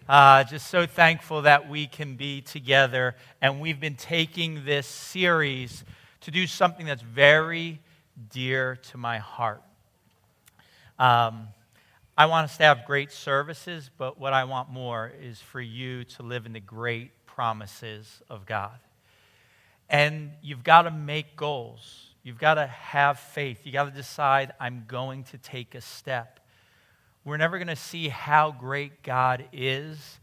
Just so thankful that we can be together. And we've been taking this series to do something that's very dear to my heart. I want us to have great services, but what I want more is for you to live in the great promises of God. And you've got to make goals. You've got to have faith. You got to decide, I'm going to take a step. We're never going to see how great God is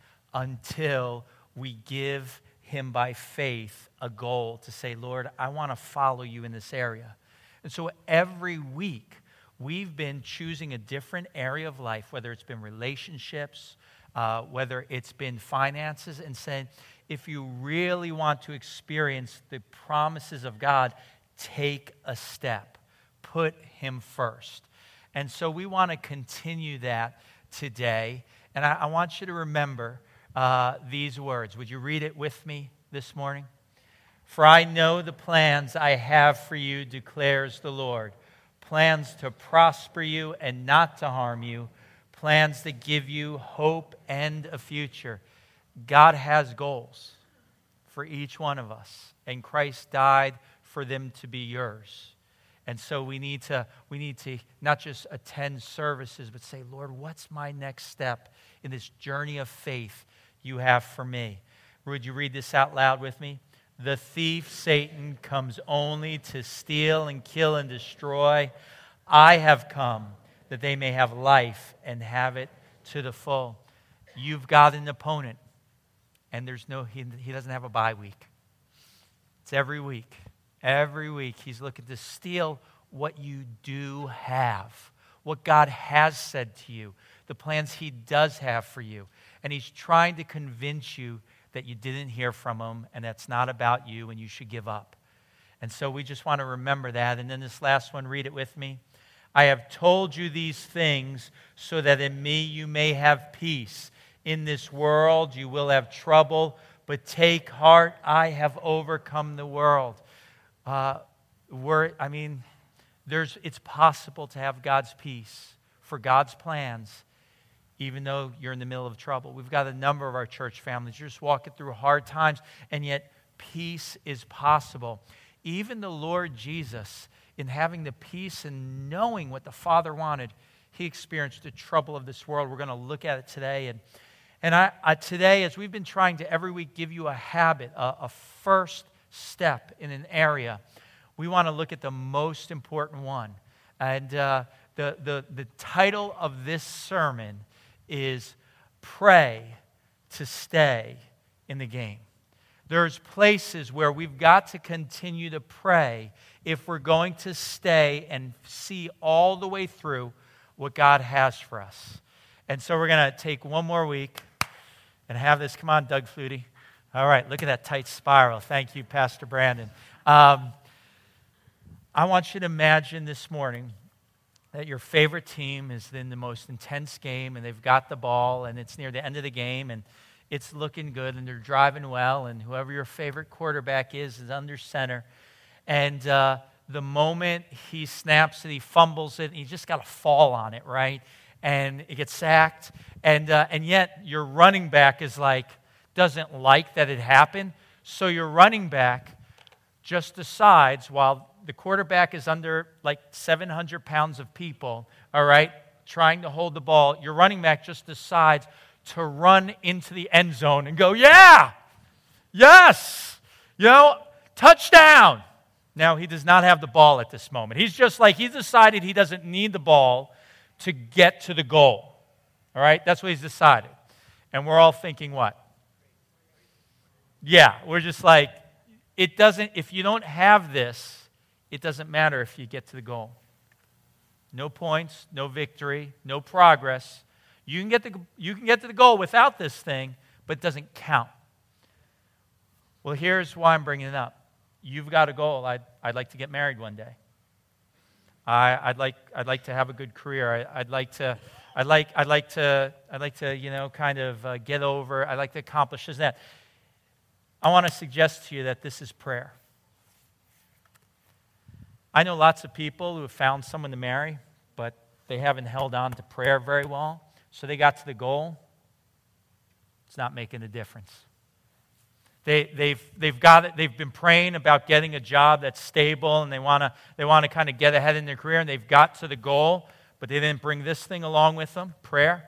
until we give Him by faith a goal to say, Lord, I want to follow you in this area. And so every week, we've been choosing a different area of life, whether it's been relationships, whether it's been finances, and saying, if you really want to experience the promises of God, take a step. Put Him first. And so we want to continue that today. And I want you to remember these words. Would you read it with me this morning? For I know the plans I have for you, declares the Lord. Plans to prosper you and not to harm you. Plans to give you hope and a future. God has goals for each one of us. And Christ died for them to be yours. And so we need to not just attend services, but say, Lord, what's my next step in this journey of faith you have for me? Would you read this out loud with me? The thief, Satan, comes only to steal and kill and destroy. I have come that they may have life and have it to the full. You've got an opponent, and he doesn't have a bye week. It's every week. Every week, he's looking to steal what you do have, what God has said to you, the plans He does have for you. And he's trying to convince you that you didn't hear from Him and that's not about you and you should give up. And so we just want to remember that. And then this last one, read it with me. I have told you these things so that in me you may have peace. In this world you will have trouble, but take heart, I have overcome the world. It's possible to have God's peace for God's plans, even though you're in the middle of trouble. We've got a number of our church families. You're just walking through hard times, and yet peace is possible. Even the Lord Jesus, in having the peace and knowing what the Father wanted, He experienced the trouble of this world. We're going to look at it today. And I today, as we've been trying to every week give you a habit, a first step in an area, we want to look at the most important one. And the title of this sermon is Pray to Stay in the Game. There's places where we've got to continue to pray if we're going to stay and see all the way through what God has for us. And so we're going to take one more week and have this. Come on, Doug Flutie. All right, look at that tight spiral. Thank you, Pastor Brandon. I want you to imagine this morning that your favorite team is in the most intense game and they've got the ball and it's near the end of the game and it's looking good and they're driving well and whoever your favorite quarterback is under center. And the moment he snaps it, he fumbles it, and he's just got to fall on it, right? And it gets sacked. And yet your running back doesn't like that it happened. So your running back just decides, while the quarterback is under 700 pounds of people, all right, trying to hold the ball, your running back just decides to run into the end zone and go, yeah, yes, touchdown. Now, he does not have the ball at this moment. He's decided he doesn't need the ball to get to the goal, all right? That's what he's decided. And we're all thinking what? Yeah, we're just if you don't have this, it doesn't matter if you get to the goal. No points, no victory, no progress. You can get to the goal without this thing, but it doesn't count. Well, here's why I'm bringing it up. You've got a goal. I'd like to get married one day. I'd like to have a good career. I'd like to get over. I'd like to accomplish this and that. I want to suggest to you that this is prayer. I know lots of people who have found someone to marry, but they haven't held on to prayer very well. So they got to the goal, not making a difference. They've been praying about getting a job that's stable, and they want to kind of get ahead in their career, and they've got to the goal, but they didn't bring this thing along with them, prayer,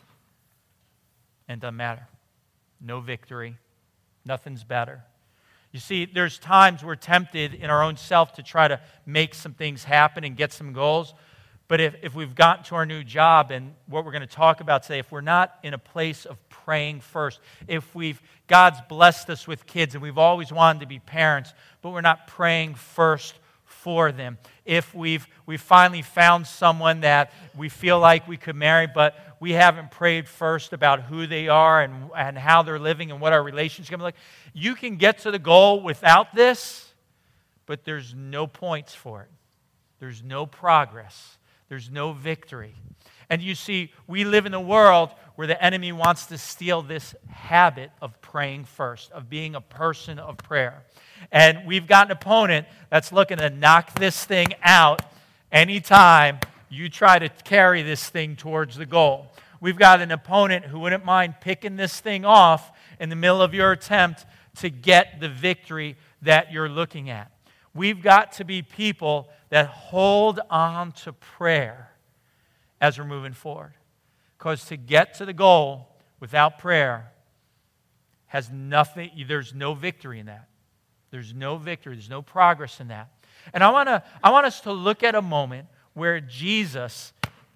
and it doesn't matter. No victory. Nothing's better. You see, there's times we're tempted in our own self to try to make some things happen and get some goals. But if we've gotten to our new job, and what we're going to talk about today, if we're not in a place of praying first, if God's blessed us with kids and we've always wanted to be parents, but we're not praying first for them, if we've finally found someone that we feel like we could marry, but we haven't prayed first about who they are and how they're living and what our relationship's going to be like, you can get to the goal without this, but there's no points for it. There's no progress. There's no victory. And you see, we live in a world where the enemy wants to steal this habit of praying first, of being a person of prayer. And we've got an opponent that's looking to knock this thing out anytime you try to carry this thing towards the goal. We've got an opponent who wouldn't mind picking this thing off in the middle of your attempt to get the victory that you're looking at. We've got to be people that hold on to prayer as we're moving forward. Because to get to the goal without prayer has nothing, there's no victory in that. There's no victory, there's no progress in that. And I want us to look at a moment where Jesus,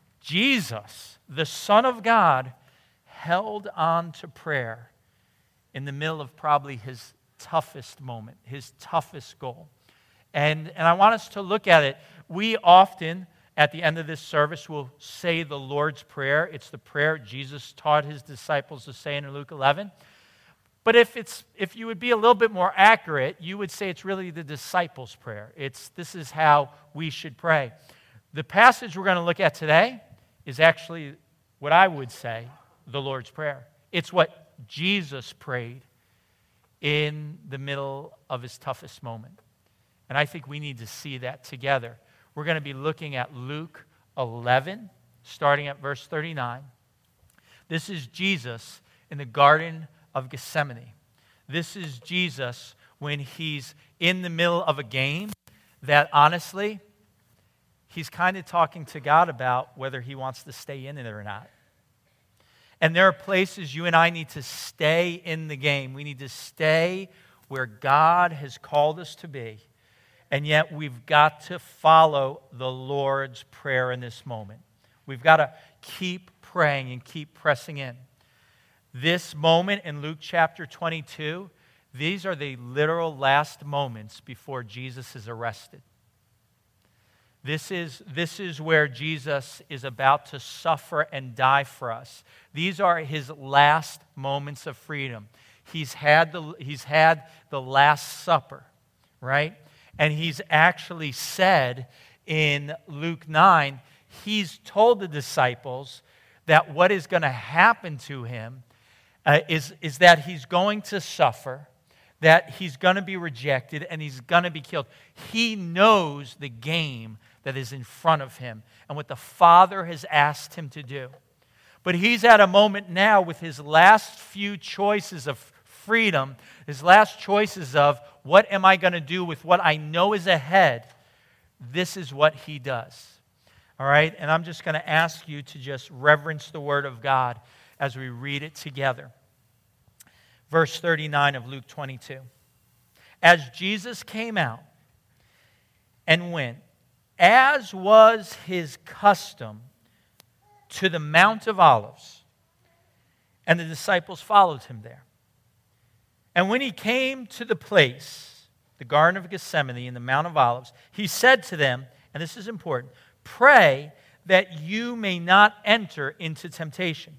the Son of God, held on to prayer in the middle of probably his toughest moment, his toughest goal. And I want us to look at it. We often, at the end of this service, will say the Lord's Prayer. It's the prayer Jesus taught his disciples to say in Luke 11. But if you would be a little bit more accurate, you would say it's really the disciples' prayer. This is how we should pray. The passage we're going to look at today is actually what I would say the Lord's Prayer. It's what Jesus prayed in the middle of his toughest moment. And I think we need to see that together. We're going to be looking at Luke 11, starting at verse 39. This is Jesus in the Garden of Gethsemane. This is Jesus when he's in the middle of a game that honestly, he's kind of talking to God about whether he wants to stay in it or not. And there are places you and I need to stay in the game. We need to stay where God has called us to be. And yet we've got to follow the Lord's Prayer in this moment. We've got to keep praying and keep pressing in. This moment in Luke chapter 22, these are the literal last moments before Jesus is arrested. This is where Jesus is about to suffer and die for us. These are his last moments of freedom. He's had the Last Supper, right? And he's actually said in Luke 9, he's told the disciples that what is going to happen to him is that he's going to suffer, that he's going to be rejected, and he's going to be killed. He knows the game that is in front of him and what the Father has asked him to do. But he's at a moment now with his last few choices of freedom, his last choices of what am I going to do with what I know is ahead. This is what he does. All right? And I'm just going to ask you to just reverence the Word of God as we read it together. Verse 39 of Luke 22. As Jesus came out and went, as was his custom, to the Mount of Olives, and the disciples followed him there. And when he came to the place, the Garden of Gethsemane in the Mount of Olives, he said to them, and this is important, pray that you may not enter into temptation.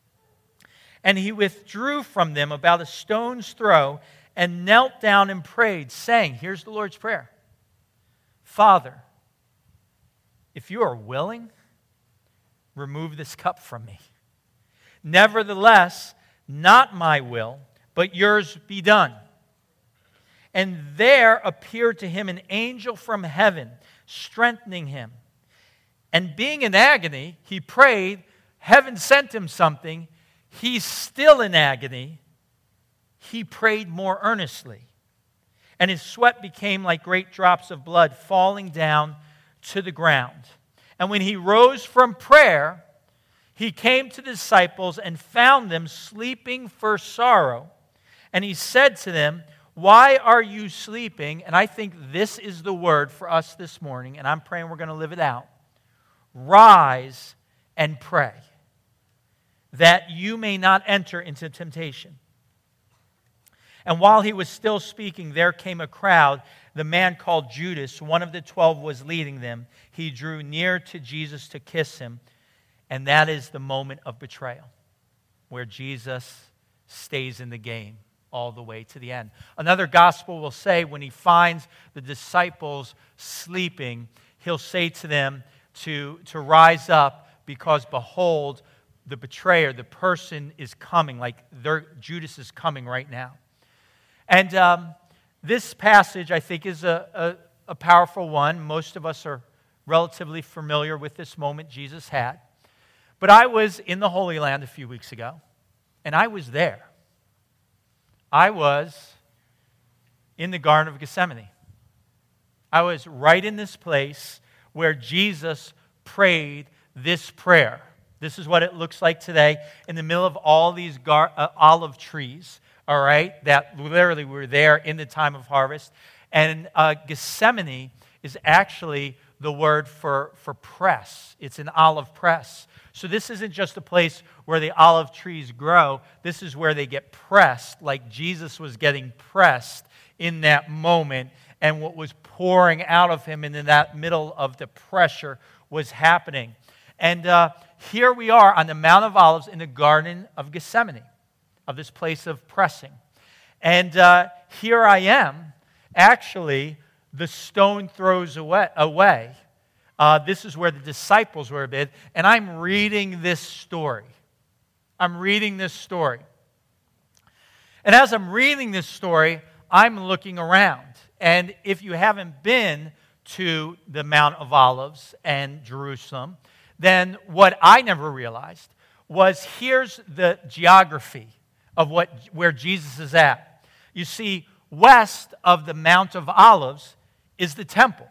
And he withdrew from them about a stone's throw and knelt down and prayed, saying, here's the Lord's Prayer, Father, if you are willing, remove this cup from me. Nevertheless, not my will, but yours be done. And there appeared to him an angel from heaven, strengthening him. And being in agony, he prayed, heaven sent him something. He's still in agony. he prayed more earnestly, and his sweat became like great drops of blood falling down to the ground. And when he rose from prayer, he came to the disciples and found them sleeping for sorrow. And he said to them, "Why are you sleeping?" And I think this is the word for us this morning, and I'm praying we're going to live it out. Rise and pray, that you may not enter into temptation. And while he was still speaking, there came a crowd. The man called Judas, one of the 12, was leading them. He drew near to Jesus to kiss him. And that is the moment of betrayal, where Jesus stays in the game all the way to the end. Another gospel will say when he finds the disciples sleeping, he'll say to them to rise up, because behold, the betrayer, the person is coming, like Judas is coming right now. And this passage, I think, is a powerful one. Most of us are relatively familiar with this moment Jesus had. But I was in the Holy Land a few weeks ago, and I was there. I was in the Garden of Gethsemane. I was right in this place where Jesus prayed this prayer. This is what it looks like today, in the middle of all these olive trees, all right, that literally were there in the time of harvest. And Gethsemane is actually the word for press. It's an olive press. So this isn't just a place where the olive trees grow. This is where they get pressed, like Jesus was getting pressed in that moment, and what was pouring out of him in that middle of the pressure was happening. And here we are on the Mount of Olives in the Garden of Gethsemane, of this place of pressing. And here I am, actually, the stone throws away. This is where the disciples were bid, and I'm reading this story. I'm reading this story. And as I'm reading this story, I'm looking around. And if you haven't been to the Mount of Olives and Jerusalem, then what I never realized was here's the geography of where Jesus is at. You see, west of the Mount of Olives is the temple.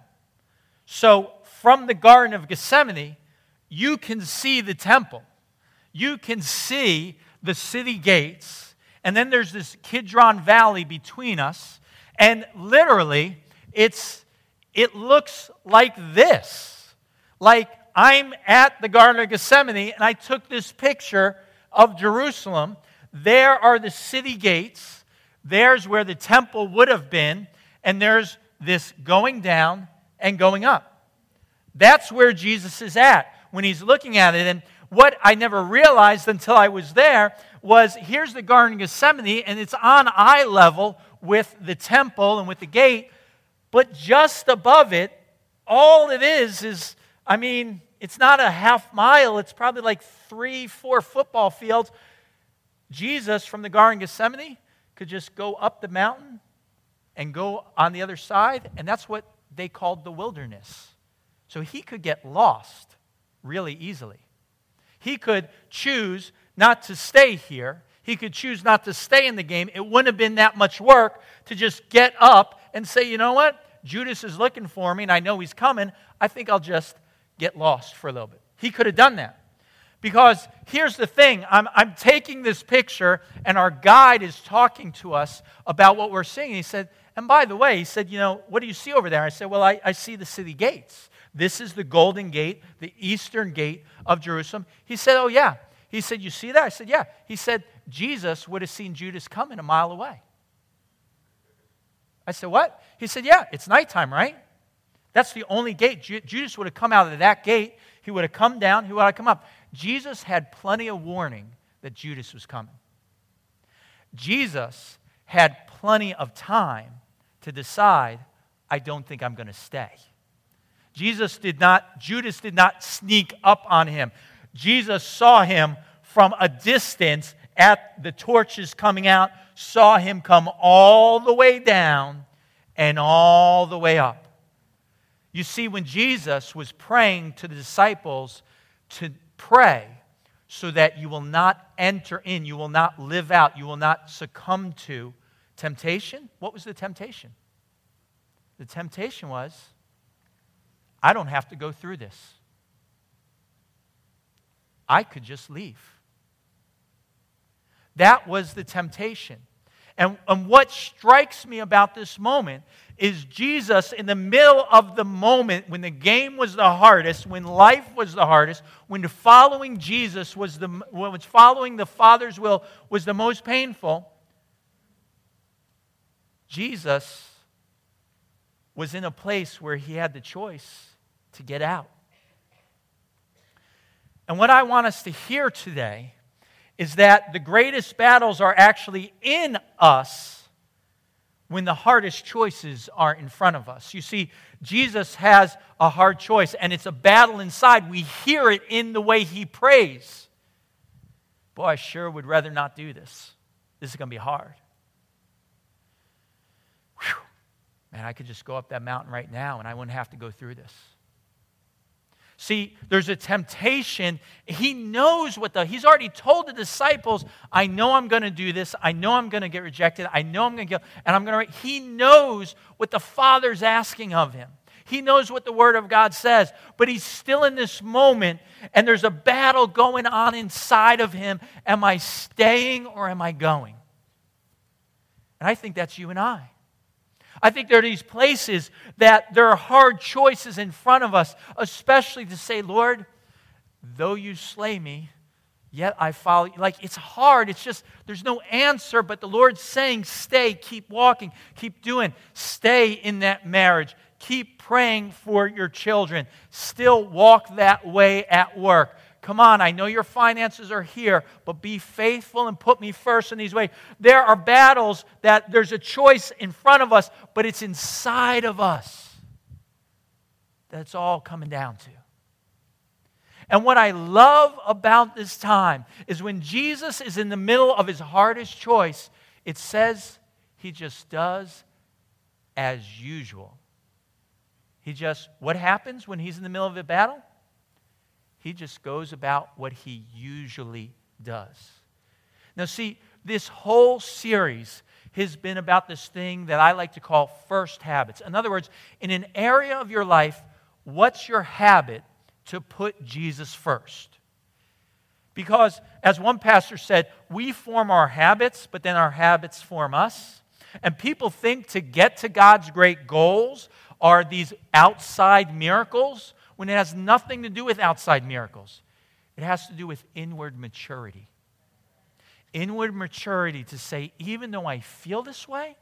So from the Garden of Gethsemane, you can see the temple. You can see the city gates. And then there's this Kidron Valley between us. And literally, it looks like this. Like I'm at the Garden of Gethsemane, and I took this picture of Jerusalem. There are the city gates. There's where the temple would have been. And there's this going down and going up. That's where Jesus is at when he's looking at it. And what I never realized until I was there was here's the Garden of Gethsemane, and it's on eye level with the temple and with the gate. But just above it, all it is, I mean, it's not a half mile. It's probably like 3-4 football fields. Jesus from the Garden of Gethsemane could just go up the mountain and go on the other side. And that's what they called the wilderness. So he could get lost really easily. He could choose not to stay here. He could choose not to stay in the game. It wouldn't have been that much work to just get up and say, you know what? Judas is looking for me, and I know he's coming. I think I'll just get lost for a little bit. He could have done that. Because here's the thing. I'm taking this picture, and our guide is talking to us about what we're seeing. He said, and by the way, he said, you know, what do you see over there? I said, well, I see the city gates. This is the Golden Gate, the eastern gate of Jerusalem. He said, oh, yeah. He said, you see that? I said, yeah. He said, Jesus would have seen Judas coming a mile away. I said, what? He said, yeah, it's nighttime, right? That's the only gate. Judas would have come out of that gate. He would have come down. He would have come up. Jesus had plenty of warning that Judas was coming. Jesus had plenty of time to decide, I don't think I'm going to stay. Judas did not sneak up on him. Jesus saw him from a distance at the torches coming out, saw him come all the way down and all the way up. You see, when Jesus was praying to the disciples to pray so that you will not enter in, you will not live out, you will not succumb to temptation. What was the temptation? The temptation was, I don't have to go through this. I could just leave. That was the temptation. And what strikes me about this moment is Jesus, in the middle of the moment when the game was the hardest, when life was the hardest, when following Jesus when following the Father's will was the most painful, Jesus was in a place where he had the choice to get out. And what I want us to hear today is that the greatest battles are actually in us when the hardest choices are in front of us. You see, Jesus has a hard choice, and it's a battle inside. We hear it in the way he prays. Boy, I sure would rather not do this. This is going to be hard. Whew. Man, I could just go up that mountain right now, and I wouldn't have to go through this. See, there's a temptation. He knows he's already told the disciples, I know I'm going to do this. I know I'm going to get rejected. I know I'm going to he knows what the Father's asking of him. He knows what the Word of God says. But he's still in this moment, and there's a battle going on inside of him. Am I staying or am I going? And I think that's you and I. I think there are these places that there are hard choices in front of us, especially to say, Lord, though you slay me, yet I follow you. Like, it's hard. It's just, there's no answer, but the Lord's saying, stay, keep walking, keep doing. Stay in that marriage. Keep praying for your children. Still walk that way at work. Come on, I know your finances are here, but be faithful and put me first in these ways. There are battles that there's a choice in front of us, but it's inside of us that it's all coming down to. And what I love about this time is when Jesus is in the middle of his hardest choice, it says he just does as usual. What happens when he's in the middle of a battle? He just goes about what he usually does. Now see, this whole series has been about this thing that I like to call first habits. In other words, in an area of your life, what's your habit to put Jesus first? Because, as one pastor said, we form our habits, but then our habits form us. And people think to get to God's great goals are these outside miracles, when it has nothing to do with outside miracles. It has to do with inward maturity. Inward maturity to say, even though I feel this way,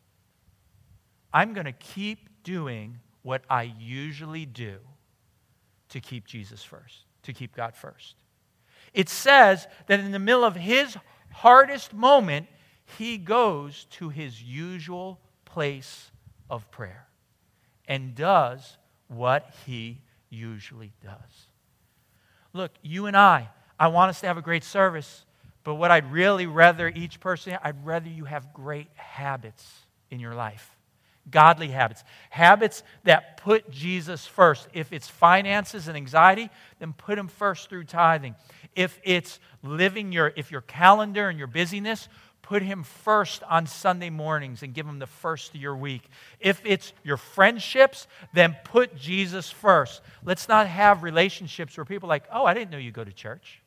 I'm going to keep doing what I usually do to keep Jesus first, to keep God first. It says that in the middle of his hardest moment, he goes to his usual place of prayer and does what he usually does. Look, you and I want us to have a great service, but what I'd really rather each person, I'd rather you have great habits in your life. Godly habits. Habits that put Jesus first. If it's finances and anxiety, then put him first through tithing. If it's if your calendar and your busyness, put him first on Sunday mornings and give him the first of your week. If it's your friendships, then put Jesus first. Let's not have relationships where people are like, oh, I didn't know you go to church.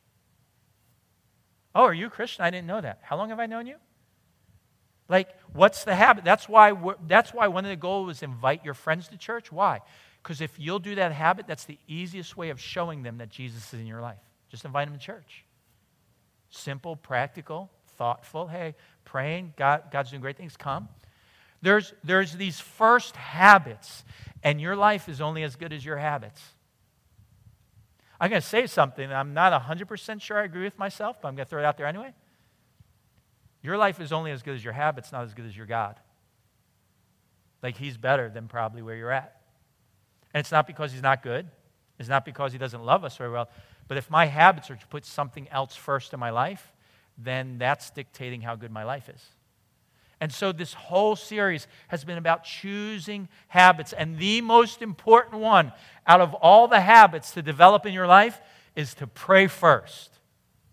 Oh, are you a Christian? I didn't know that. How long have I known you? Like, what's the habit? That's why one of the goals is invite your friends to church. Why? Because if you'll do that habit, that's the easiest way of showing them that Jesus is in your life. Just invite them to church. Simple, practical, thoughtful. Hey, praying, God's doing great things. Come. There's these first habits, and your life is only as good as your habits. I'm going to say something, I'm not 100% sure I agree with myself, but I'm going to throw it out there anyway. Your life is only as good as your habits, not as good as your God. Like, he's better than probably where you're at. And it's not because he's not good. It's not because he doesn't love us very well. But if my habits are to put something else first in my life, then that's dictating how good my life is. And so this whole series has been about choosing habits. And the most important one out of all the habits to develop in your life is to pray first.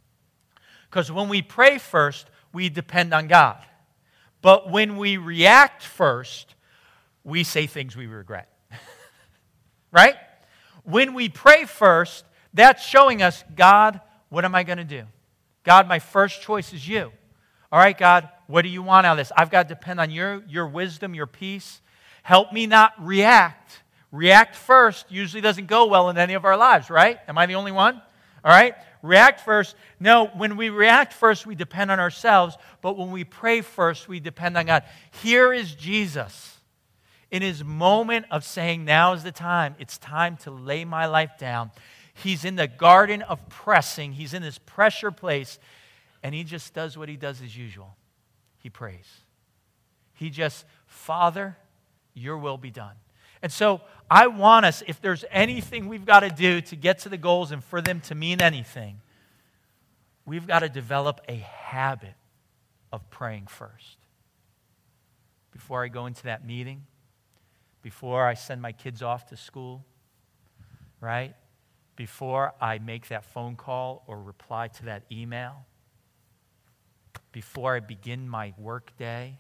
Because when we pray first, we depend on God. But when we react first, we say things we regret. Right? When we pray first, that's showing us, God, what am I going to do? God, my first choice is you. All right, God, what do you want out of this? I've got to depend on your wisdom, your peace. Help me not react. React first usually doesn't go well in any of our lives, right? Am I the only one? All right? React first. No, when we react first, we depend on ourselves. But when we pray first, we depend on God. Here is Jesus in his moment of saying, now is the time. It's time to lay my life down. He's in the garden of pressing. He's in this pressure place. And he just does what he does as usual. He prays. He just, Father, your will be done. And so I want us, if there's anything we've got to do to get to the goals and for them to mean anything, we've got to develop a habit of praying first. Before I go into that meeting, before I send my kids off to school, right? Before I make that phone call or reply to that email, before I begin my work day,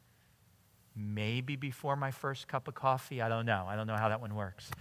maybe before my first cup of coffee. I don't know. I don't know how that one works.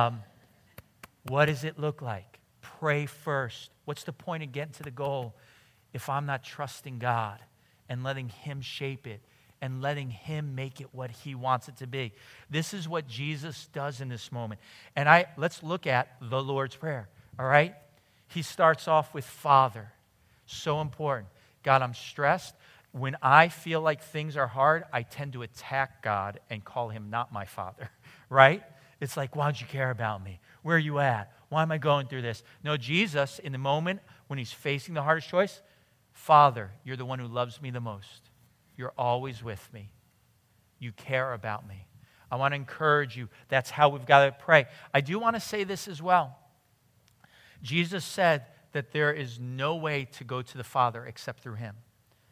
What does it look like? Pray first. What's the point of getting to the goal if I'm not trusting God and letting him shape it and letting him make it what he wants it to be? This is what Jesus does in this moment. And let's look at the Lord's Prayer, all right? He starts off with Father. So important. God, I'm stressed. When I feel like things are hard, I tend to attack God and call him not my Father, right? It's like, why don't you care about me? Where are you at? Why am I going through this? No, Jesus, in the moment when he's facing the hardest choice, Father, you're the one who loves me the most. You're always with me. You care about me. I want to encourage you. That's how we've got to pray. I do want to say this as well. Jesus said that there is no way to go to the Father except through him.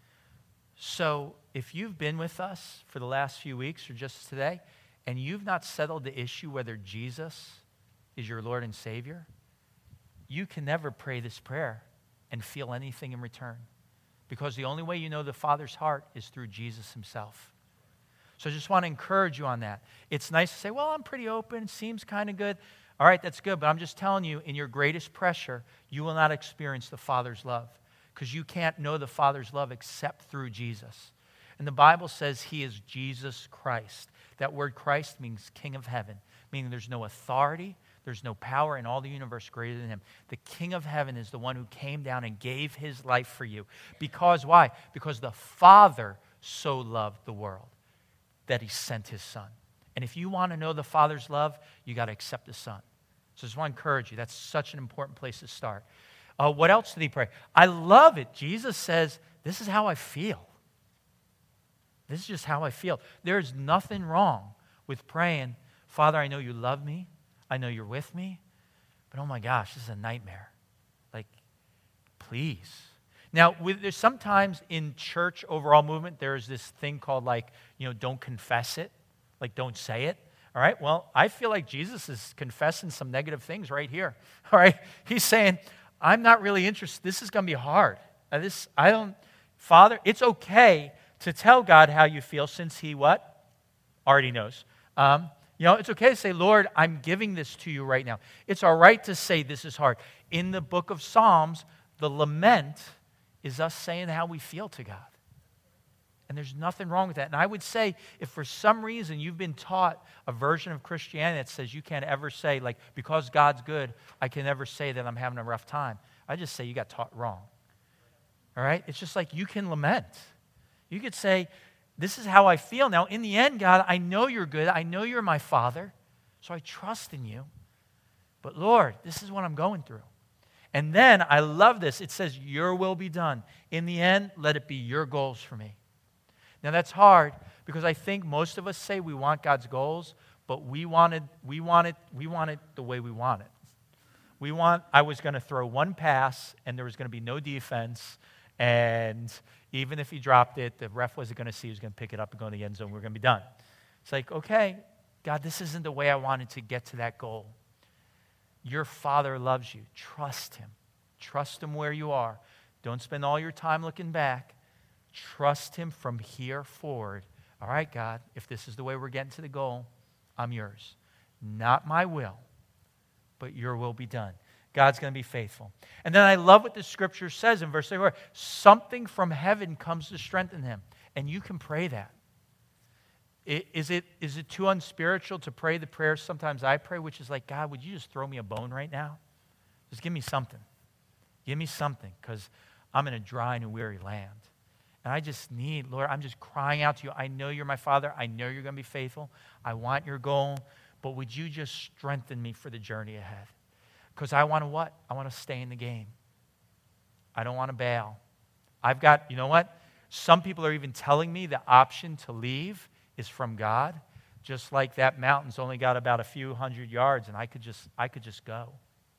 So if you've been with us for the last few weeks or just today, and you've not settled the issue whether Jesus is your Lord and Savior, you can never pray this prayer and feel anything in return. Because the only way you know the Father's heart is through Jesus himself. So I just want to encourage you on that. It's nice to say, well, I'm pretty open, seems kind of good. All right, that's good, but I'm just telling you, in your greatest pressure, you will not experience the Father's love. Because you can't know the Father's love except through Jesus. And the Bible says he is Jesus Christ. That word Christ means King of Heaven, meaning there's no authority, there's no power in all the universe greater than him. The King of Heaven is the one who came down and gave his life for you. Because why? Because the Father so loved the world that he sent his Son. And if you want to know the Father's love, you got to accept the Son. So I just want to encourage you. That's such an important place to start. What else did he pray? I love it. Jesus says, this is how I feel. This is just how I feel. There's nothing wrong with praying, Father, I know you love me. I know you're with me. But oh my gosh, this is a nightmare. Like, please. Now, there's sometimes in church overall movement, there's this thing called don't confess it. Like, don't say it. All right? Well, I feel like Jesus is confessing some negative things right here. All right? He's saying, I'm not really interested. This is going to be hard. Father, it's okay to tell God how you feel since he what? Already knows. It's okay to say, Lord, I'm giving this to you right now. It's all right to say this is hard. In the book of Psalms, the lament is us saying how we feel to God. And there's nothing wrong with that. And I would say, if for some reason you've been taught a version of Christianity that says you can't ever say, because God's good, I can never say that I'm having a rough time. I just say you got taught wrong. All right? It's just like you can lament. You could say, this is how I feel. Now, in the end, God, I know you're good. I know you're my Father, so I trust in you. But Lord, this is what I'm going through. And then, I love this. It says, your will be done. In the end, let it be your goals for me. Now that's hard because I think most of us say we want God's goals, but we want it the way we want it. I was going to throw one pass and there was going to be no defense, and even if he dropped it, the ref wasn't going to see, he was going to pick it up and go in the end zone, we're going to be done. It's like, okay, God, this isn't the way I wanted to get to that goal. Your Father loves you. Trust him. Trust him where you are. Don't spend all your time looking back. Trust him from here forward. All right, God, if this is the way we're getting to the goal, I'm yours. Not my will, but your will be done. God's going to be faithful. And then I love what the scripture says in verse 34. Something from heaven comes to strengthen him. And you can pray that. Is it too unspiritual to pray the prayers sometimes I pray, which is like, God, would you just throw me a bone right now? Just give me something. Give me something, because I'm in a dry and a weary land. And I just need, Lord, I'm just crying out to you. I know you're my Father. I know you're going to be faithful. I want your goal. But would you just strengthen me for the journey ahead? Because I want to what? I want to stay in the game. I don't want to bail. I've got, you know what? Some people are even telling me the option to leave is from God. Just like that mountain's only got about a few hundred yards and I could just go.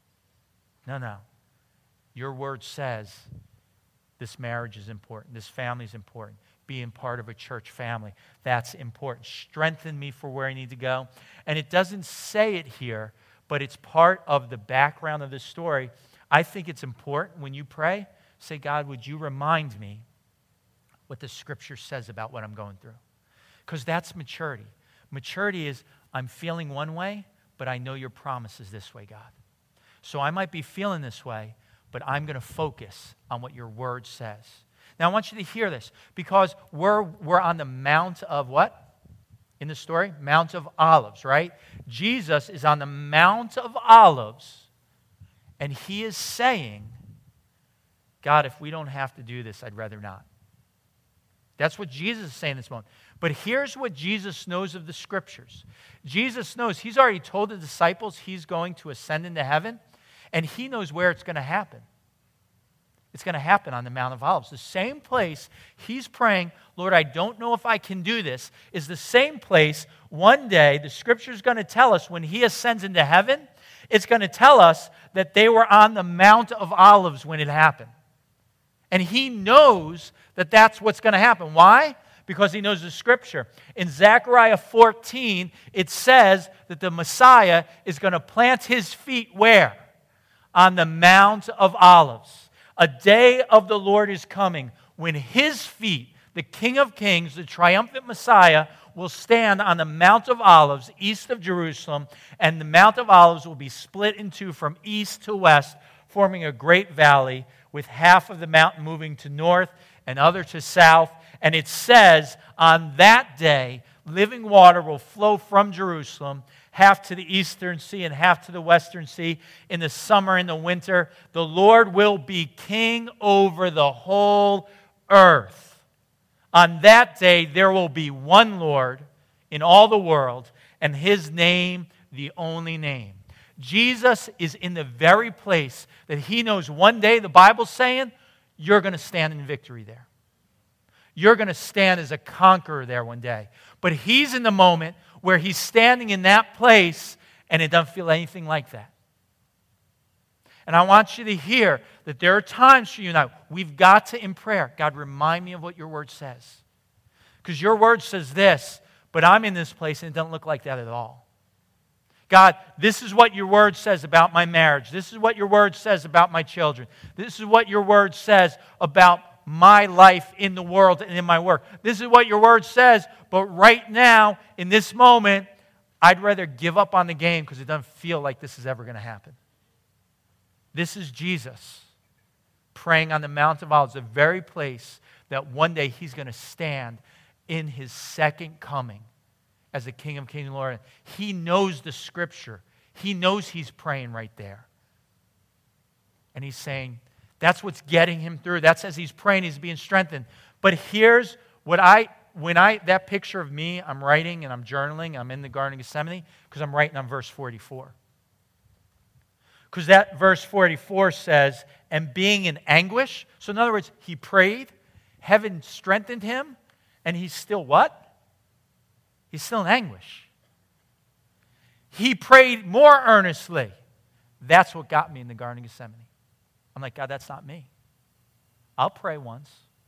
No. Your word says this marriage is important. This family is important. Being part of a church family, that's important. Strengthen me for where I need to go. And it doesn't say it here, but it's part of the background of the story. I think it's important when you pray, say, God, would you remind me what the scripture says about what I'm going through? Because that's maturity. Maturity is, I'm feeling one way, but I know your promise is this way, God. So I might be feeling this way, but I'm going to focus on what your word says. Now, I want you to hear this, because we're on the Mount of what? In the story? Mount of Olives, right? Jesus is on the Mount of Olives, and he is saying, God, if we don't have to do this, I'd rather not. That's what Jesus is saying this moment. But here's what Jesus knows of the scriptures. Jesus knows, he's already told the disciples he's going to ascend into heaven, and he knows where it's going to happen. It's going to happen on the Mount of Olives. The same place he's praying, Lord, I don't know if I can do this, is the same place one day the scripture is going to tell us when he ascends into heaven, it's going to tell us that they were on the Mount of Olives when it happened. And he knows that that's what's going to happen. Why? Because he knows the scripture. In Zechariah 14, it says that the Messiah is going to plant his feet where? On the Mount of Olives. A day of the Lord is coming when his feet, the King of Kings, the triumphant Messiah, will stand on the Mount of Olives east of Jerusalem, and the Mount of Olives will be split in two from east to west, forming a great valley with half of the mountain moving to north and other to south. And it says, on that day, living water will flow from Jerusalem, half to the eastern sea and half to the western sea. In the summer and the winter, the Lord will be king over the whole earth. On that day, there will be one Lord in all the world, and his name the only name. Jesus is in the very place that he knows one day, the Bible's saying, you're going to stand in victory there. You're going to stand as a conqueror there one day. But he's in the moment where he's standing in that place, and it doesn't feel anything like that. And I want you to hear that there are times for you and I, we've got to, in prayer, God, remind me of what your word says. Because your word says this, but I'm in this place, and it doesn't look like that at all. God, this is what your word says about my marriage. This is what your word says about my children. This is what your word says about my life in the world and in my work. This is what your word says, but right now, in this moment, I'd rather give up on the game because it doesn't feel like this is ever going to happen. This is Jesus praying on the Mount of Olives, the very place that one day he's going to stand in his second coming as the King of Kings and Lord. He knows the scripture. He knows he's praying right there. And he's saying, that's what's getting him through. That's as he's praying, he's being strengthened. But here's what that picture of me, I'm writing and I'm journaling, I'm in the Garden of Gethsemane, because I'm writing on verse 44. Because that verse 44 says, and being in anguish. So in other words, he prayed, heaven strengthened him, and he's still what? He's still in anguish. He prayed more earnestly. That's what got me in the Garden of Gethsemane. I'm like, God, that's not me. I'll pray once.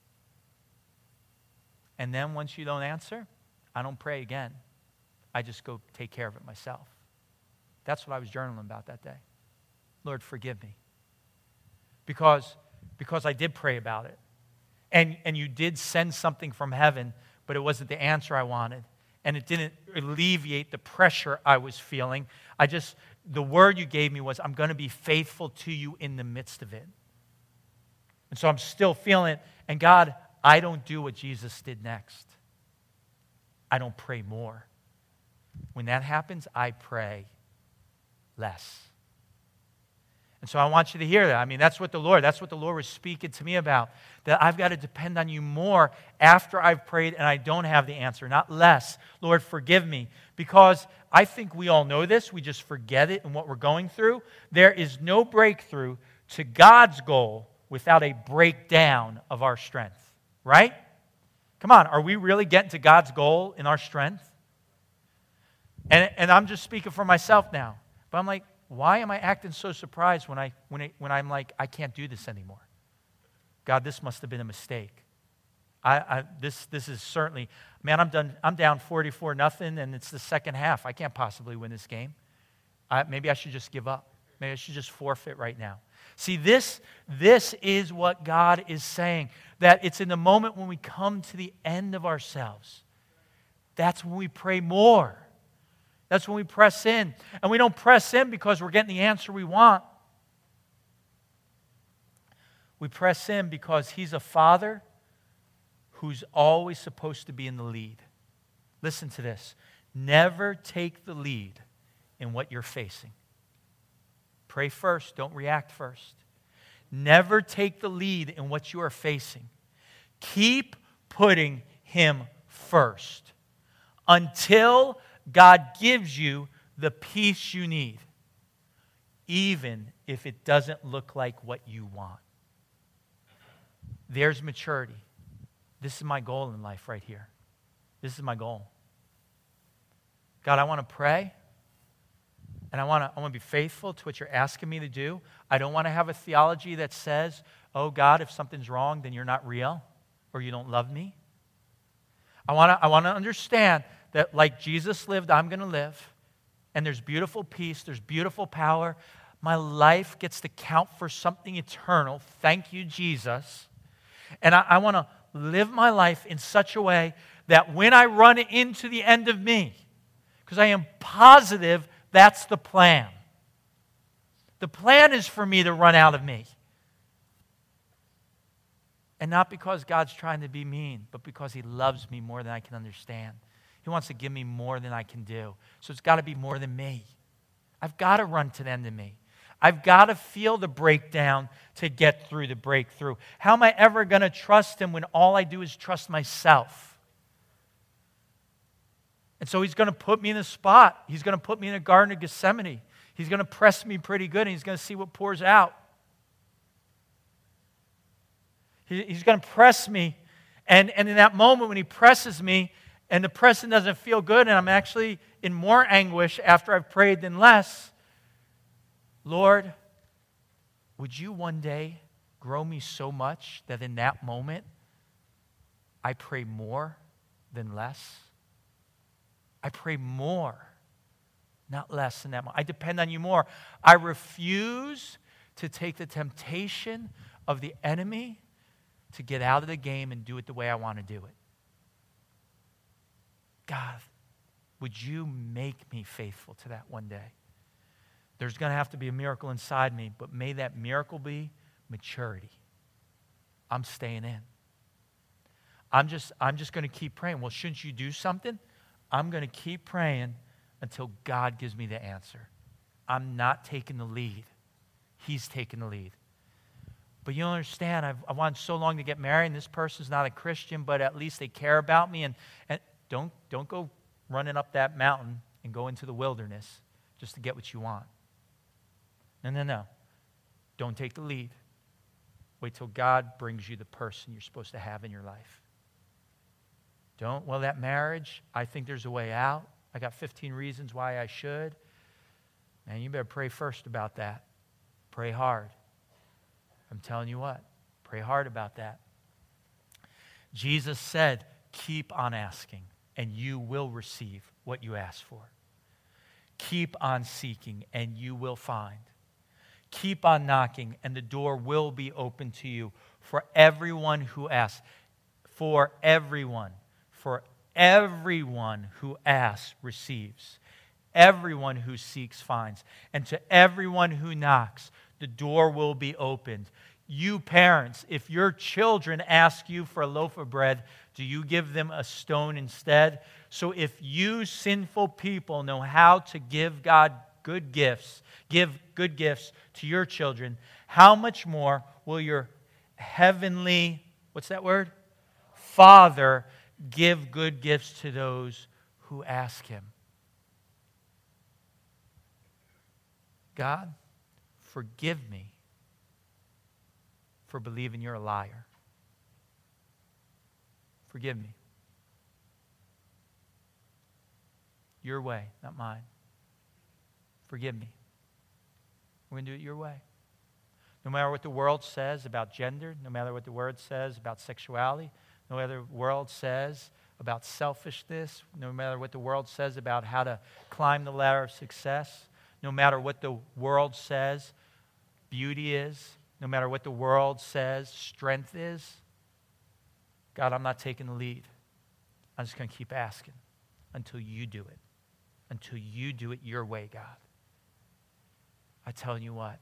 And then once you don't answer, I don't pray again. I just go take care of it myself. That's what I was journaling about that day. Lord, forgive me. Because because I did pray about it. And you did send something from heaven, but it wasn't the answer I wanted. And it didn't alleviate the pressure I was feeling. The word you gave me was, I'm going to be faithful to you in the midst of it. And so I'm still feeling it. And God, I don't do what Jesus did next. I don't pray more. When that happens, I pray less. And so I want you to hear that. I mean, that's what the Lord was speaking to me about. That I've got to depend on you more after I've prayed and I don't have the answer, not less. Lord, forgive me. Because I think we all know this. We just forget it in what we're going through. There is no breakthrough to God's goal without a breakdown of our strength. Right? Come on, are we really getting to God's goal in our strength? And I'm just speaking for myself now. But I'm like, why am I acting so surprised when I'm like, I can't do this anymore? God, this must have been a mistake. This is certainly, man, I'm down 44-0, and it's the second half. I can't possibly win this game. Maybe I should just give up. Maybe I should just forfeit right now. See, this is what God is saying, that it's in the moment when we come to the end of ourselves. That's when we pray more. That's when we press in. And we don't press in because we're getting the answer we want. We press in because He's a Father who's always supposed to be in the lead. Listen to this. Never take the lead in what you're facing. Pray first, don't react first. Never take the lead in what you are facing. Keep putting Him first until God gives you the peace you need, even if it doesn't look like what you want. There's maturity. This is my goal in life right here. This is my goal. God, I want to pray, and I want to be faithful to what you're asking me to do. I don't want to have a theology that says, oh, God, if something's wrong, then you're not real or you don't love me. I want to understand that like Jesus lived, I'm going to live. And there's beautiful peace. There's beautiful power. My life gets to count for something eternal. Thank you, Jesus. And I want to live my life in such a way that when I run into the end of me, because I am positive that's the plan. The plan is for me to run out of me. And not because God's trying to be mean, but because He loves me more than I can understand. He wants to give me more than I can do. So it's got to be more than me. I've got to run to the end of me. I've got to feel the breakdown to get through the breakthrough. How am I ever going to trust Him when all I do is trust myself? And so He's going to put me in a spot. He's going to put me in a Garden of Gethsemane. He's going to press me pretty good, and He's going to see what pours out. He's going to press me, and in that moment when He presses me, and the pressing doesn't feel good, and I'm actually in more anguish after I've prayed than less, Lord, would you one day grow me so much that in that moment I pray more than less? I pray more, not less in that moment. I depend on you more. I refuse to take the temptation of the enemy to get out of the game and do it the way I want to do it. God, would you make me faithful to that one day? There's going to have to be a miracle inside me, but may that miracle be maturity. I'm staying in. I'm just going to keep praying. Well, shouldn't you do something? I'm going to keep praying until God gives me the answer. I'm not taking the lead. He's taking the lead. But you don't understand, I wanted so long to get married, and this person's not a Christian, but at least they care about me. And don't go running up that mountain and go into the wilderness just to get what you want. No. Don't take the lead. Wait till God brings you the person you're supposed to have in your life. That marriage, I think there's a way out. I got 15 reasons why I should. Man, you better pray first about that. Pray hard. I'm telling you what, pray hard about that. Jesus said, keep on asking, and you will receive what you ask for. Keep on seeking, and you will find. Keep on knocking, and the door will be open to you. For everyone who asks, for everyone who asks receives. Everyone who seeks finds. And to everyone who knocks, the door will be opened. You parents, if your children ask you for a loaf of bread, do you give them a stone instead? So if you sinful people know how to give God good gifts, give good gifts to your children, how much more will your heavenly, what's that word? Father give good gifts to those who ask him. God, forgive me for believing you're a liar. Forgive me. Your way, not mine. Forgive me. We're going to do it your way. No matter what the world says about gender, no matter what the world says about sexuality, no matter what the world says about selfishness, no matter what the world says about how to climb the ladder of success, no matter what the world says beauty is, no matter what the world says strength is, God, I'm not taking the lead. I'm just going to keep asking until you do it. Until you do it your way, God. I tell you what.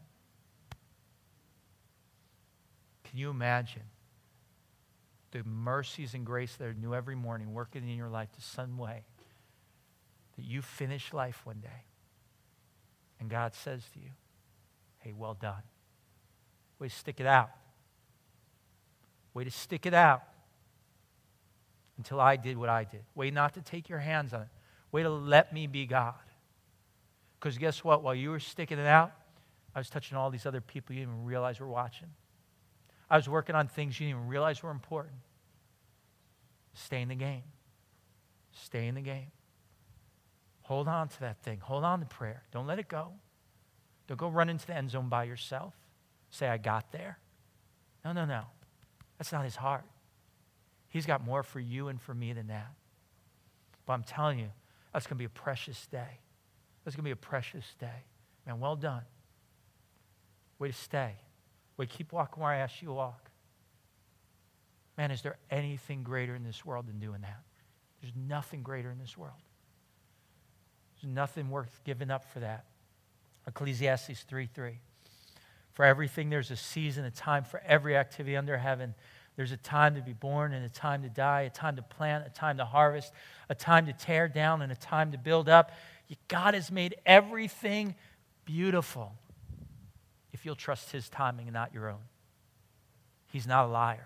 Can you imagine the mercies and grace that are new every morning working in your life to some way that you finish life one day and God says to you, hey, well done. Way to stick it out. Way to stick it out until I did what I did. Way not to take your hands on it. Way to let me be God. Because guess what? While you were sticking it out, I was touching all these other people you didn't even realize were watching. I was working on things you didn't even realize were important. Stay in the game. Stay in the game. Hold on to that thing. Hold on to prayer. Don't let it go. Don't go run into the end zone by yourself. Say, I got there. No. That's not his heart. He's got more for you and for me than that. But I'm telling you, that's going to be a precious day. That's going to be a precious day. Man, well done. Way to stay. Way to keep walking where I asked you to walk. Man, is there anything greater in this world than doing that? There's nothing greater in this world. There's nothing worth giving up for that. Ecclesiastes 3:3. For everything there's a season, a time for every activity under heaven. There's a time to be born and a time to die, a time to plant, a time to harvest, a time to tear down and a time to build up. God has made everything beautiful if you'll trust his timing and not your own. He's not a liar.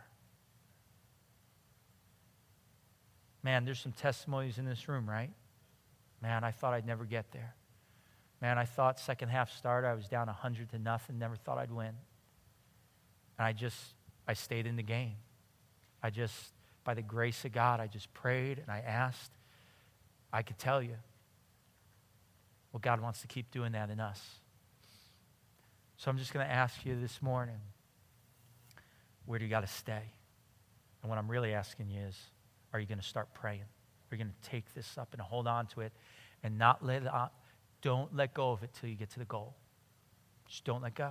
Man, there's some testimonies in this room, right? Man, I thought I'd never get there. Man, I thought second half started, I was down 100-0, never thought I'd win. And I stayed in the game. By the grace of God, I just prayed and I asked. I could tell you, well, God wants to keep doing that in us. So I'm just going to ask you this morning, where do you got to stay? And what I'm really asking you is, are you going to start praying? Are you going to take this up and hold on to it and not let it on? Don't let go of it till you get to the goal. Just don't let go.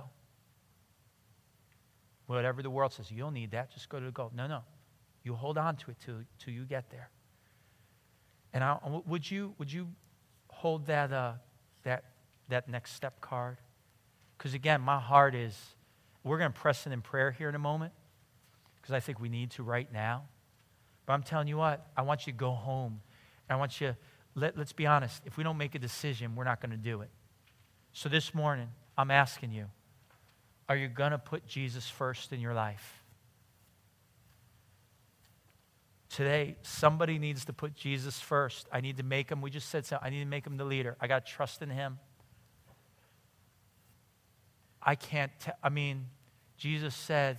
Whatever the world says, you don't need that, just go to the goal. No. You hold on to it till you get there. And would you hold that next step card? Because again, my heart is, we're going to press in prayer here in a moment, because I think we need to right now. But I'm telling you what, I want you to go home. And I want you, let's be honest, if we don't make a decision, we're not going to do it. So this morning, I'm asking you, are you going to put Jesus first in your life? Today, somebody needs to put Jesus first. I need to make him, we just said so, I need to make him the leader. I got to trust in him. Jesus said,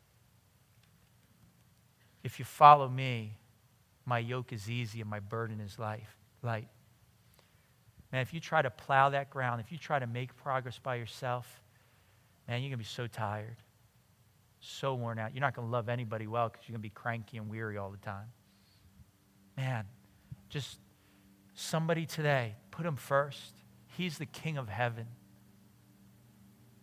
if you follow me, my yoke is easy and my burden is light. Man, if you try to plow that ground, if you try to make progress by yourself, man, you're going to be so tired, so worn out. You're not going to love anybody well because you're going to be cranky and weary all the time. Man, just somebody today, put him first. He's the King of heaven.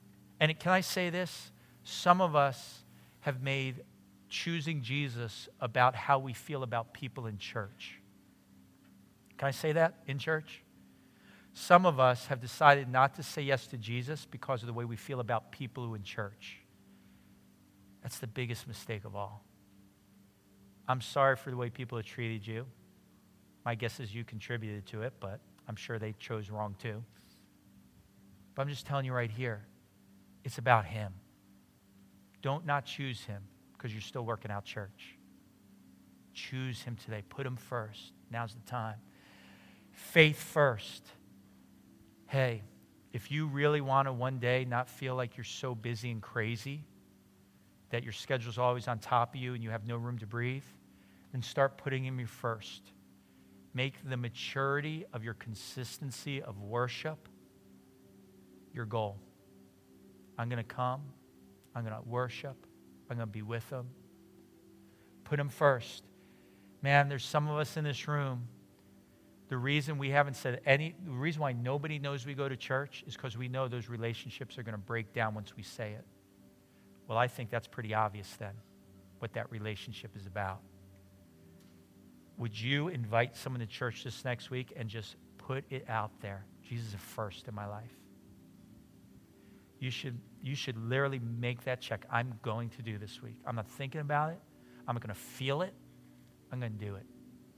And can I say this? Some of us have made choosing Jesus about how we feel about people in church. Can I say that in church? Some of us have decided not to say yes to Jesus because of the way we feel about people who are in church. That's the biggest mistake of all. I'm sorry for the way people have treated you. My guess is you contributed to it, but I'm sure they chose wrong too. But I'm just telling you right here, it's about him. Don't not choose him because you're still working out church. Choose him today. Put him first. Now's the time. Faith first. Hey, if you really want to one day not feel like you're so busy and crazy, that your schedule's always on top of you and you have no room to breathe, then start putting him first. Make the maturity of your consistency of worship your goal. I'm going to come. I'm going to worship. I'm going to be with him. Put him first. Man, there's some of us in this room, the reason why nobody knows we go to church is because we know those relationships are going to break down once we say it. Well, I think that's pretty obvious then, what that relationship is about. Would you invite someone to church this next week and just put it out there? Jesus is first in my life. You should literally make that check. I'm going to do this week. I'm not thinking about it. I'm going to feel it. I'm going to do it.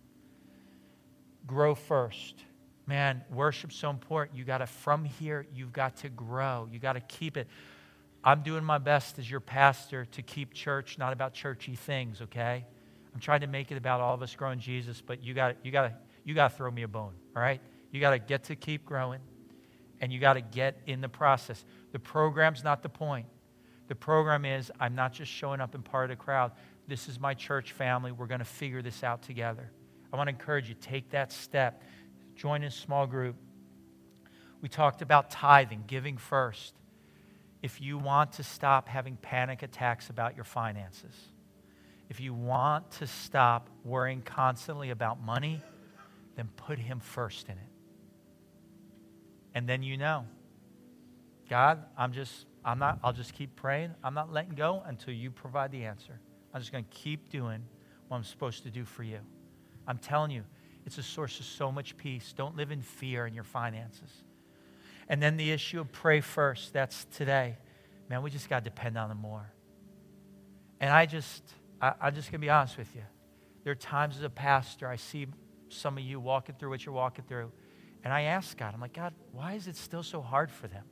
Grow first. Man, worship's so important. From here, you've got to grow. You got to keep it. I'm doing my best as your pastor to keep church not about churchy things, okay? I'm trying to make it about all of us growing Jesus, but you got to throw me a bone, all right? You got to get to keep growing, and you got to get in the process. The program's not the point. The program is I'm not just showing up in part of the crowd. This is my church family. We're going to figure this out together. I want to encourage you, take that step. Join a small group. We talked about tithing, giving first. If you want to stop having panic attacks about your finances, if you want to stop worrying constantly about money, then put him first in it. And then God, I'll just keep praying. I'm not letting go until you provide the answer. I'm just going to keep doing what I'm supposed to do for you. I'm telling you, it's a source of so much peace. Don't live in fear in your finances. And then the issue of pray first, that's today. Man, we just got to depend on him more. And I'm just going to be honest with you. There are times as a pastor, I see some of you walking through what you're walking through, and I ask God, I'm like, God, why is it still so hard for them?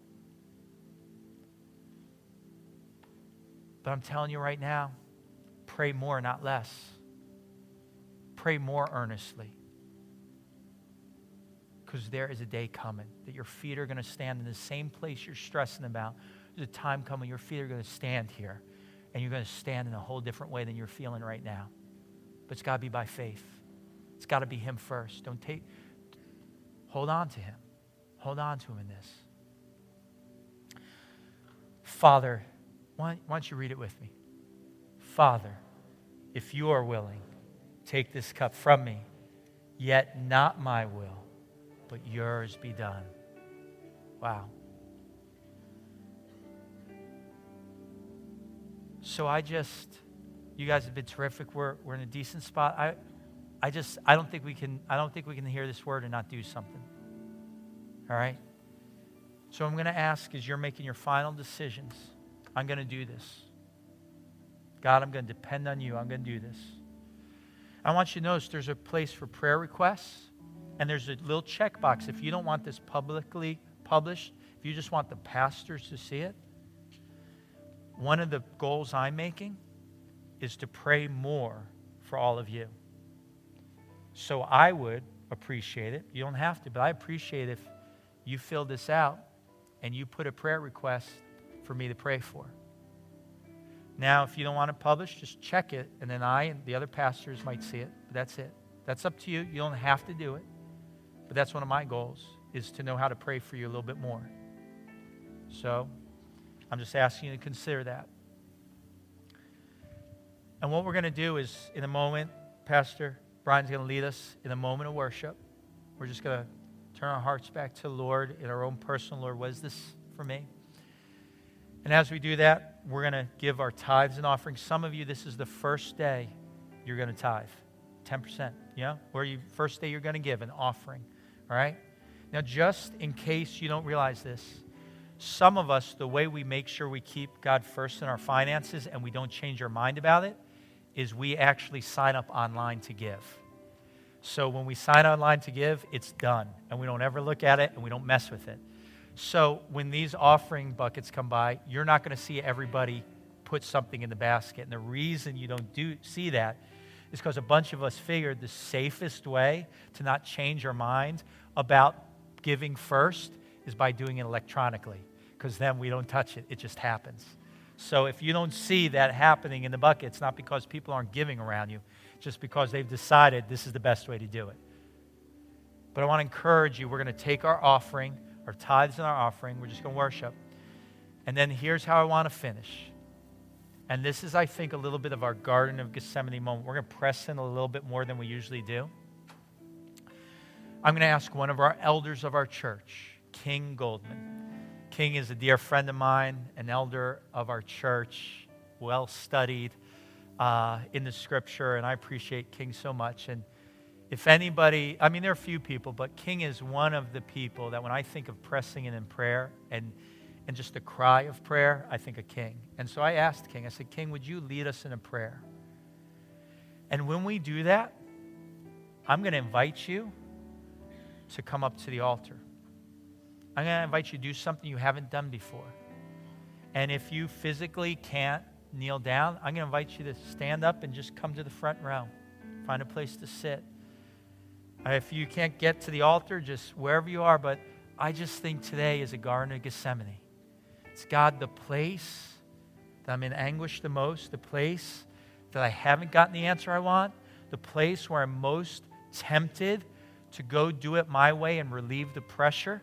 But I'm telling you right now, pray more, not less. Pray more earnestly. Because there is a day coming that your feet are going to stand in the same place you're stressing about. There's a time coming your feet are going to stand here, and you're going to stand in a whole different way than you're feeling right now. But it's got to be by faith. It's got to be him first. Hold on to him. Hold on to him in this. Father, why don't you read it with me? Father, if you are willing, take this cup from me, yet not my will, but yours be done. Wow. So you guys have been terrific. We're in a decent spot. I don't think we can hear this word and not do something. All right? So I'm going to ask, as you're making your final decisions, I'm going to do this. God, I'm going to depend on you. I'm going to do this. I want you to notice there's a place for prayer requests, and there's a little checkbox. If you don't want this publicly published, if you just want the pastors to see it, one of the goals I'm making is to pray more for all of you. So I would appreciate it. You don't have to, but I appreciate if you fill this out and you put a prayer request for me to pray for. Now, if you don't want it published, just check it, and then I and the other pastors might see it. But that's it. That's up to you. You don't have to do it. But that's one of my goals, is to know how to pray for you a little bit more. So I'm just asking you to consider that. And what we're going to do is, in a moment, Pastor Brian's going to lead us in a moment of worship. We're just going to turn our hearts back to the Lord in our own personal, Lord, what is this for me? And as we do that, we're going to give our tithes and offerings. Some of you, this is the first day you're going to tithe, 10%, or first day you're going to give an offering, all right? Now, just in case you don't realize this, some of us, the way we make sure we keep God first in our finances and we don't change our mind about it is we actually sign up online to give. So when we sign online to give, it's done, and we don't ever look at it, and we don't mess with it. So when these offering buckets come by, you're not going to see everybody put something in the basket. And the reason you don't see that is because a bunch of us figured the safest way to not change our mind about giving first is by doing it electronically, because then we don't touch it. It just happens. So if you don't see that happening in the bucket, it's not because people aren't giving around you, just because they've decided this is the best way to do it. But I want to encourage you, we're going to take our offering, our tithes and our offering, we're just going to worship. And then here's how I want to finish. And this is, I think, a little bit of our Garden of Gethsemane moment. We're going to press in a little bit more than we usually do. I'm going to ask one of our elders of our church, King Goldman. King is a dear friend of mine, an elder of our church, well studied in the scripture, and I appreciate King so much. And if anybody, there are a few people, but King is one of the people that when I think of pressing in prayer and just the cry of prayer, I think of King. And so I asked King, I said, King, would you lead us in a prayer? And when we do that, I'm going to invite you to come up to the altar. I'm going to invite you to do something you haven't done before. And if you physically can't kneel down, I'm going to invite you to stand up and just come to the front row. Find a place to sit. If you can't get to the altar, just wherever you are. But I just think today is a Garden of Gethsemane. It's God, the place that I'm in anguish the most, the place that I haven't gotten the answer I want, the place where I'm most tempted to go do it my way and relieve the pressure.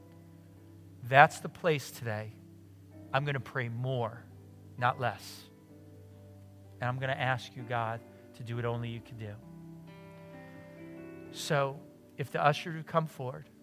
That's the place today. I'm going to pray more, not less. And I'm going to ask you, God, to do what only you can do. So if the usher would come forward.